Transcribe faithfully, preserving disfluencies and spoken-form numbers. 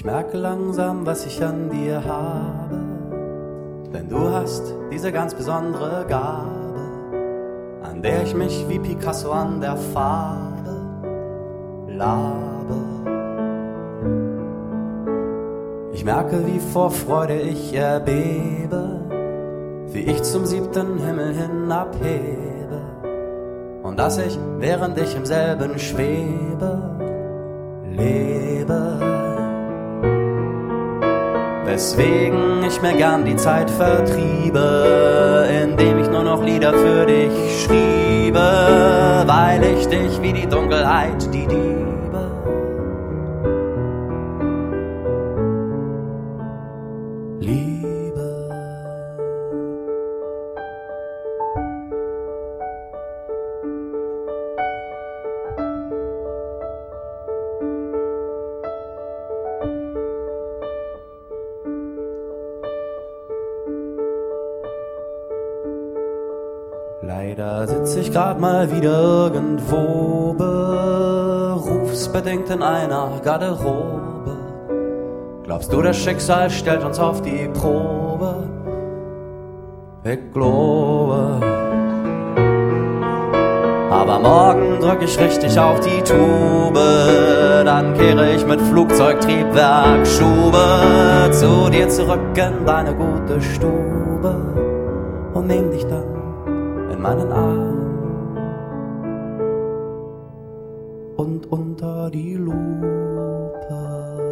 Ich merke langsam, was ich an dir habe, denn du hast diese ganz besondere Gabe, an der ich mich wie Picasso an der Farbe labe. Ich merke, wie vor Freude ich erbebe, wie ich zum siebten Himmel hin abhebe und dass ich, während ich im selben schwebe, lebe. Weswegen ich mir gern die Zeit vertriebe, indem ich nur noch Lieder für dich schriebe, weil ich dich wie die Dunkelheit, die Diebe, liebe. Leider sitz ich grad mal wieder irgendwo, berufsbedingt in einer Garderobe. Glaubst du, das Schicksal stellt uns auf die Probe? Ich glaube. Aber morgen drück ich richtig auf die Tube, dann kehre ich mit Flugzeugtriebwerk Schube zu dir zurück in deine gute Stube und nehm dich dann in meinen Arm und unter die Lupe.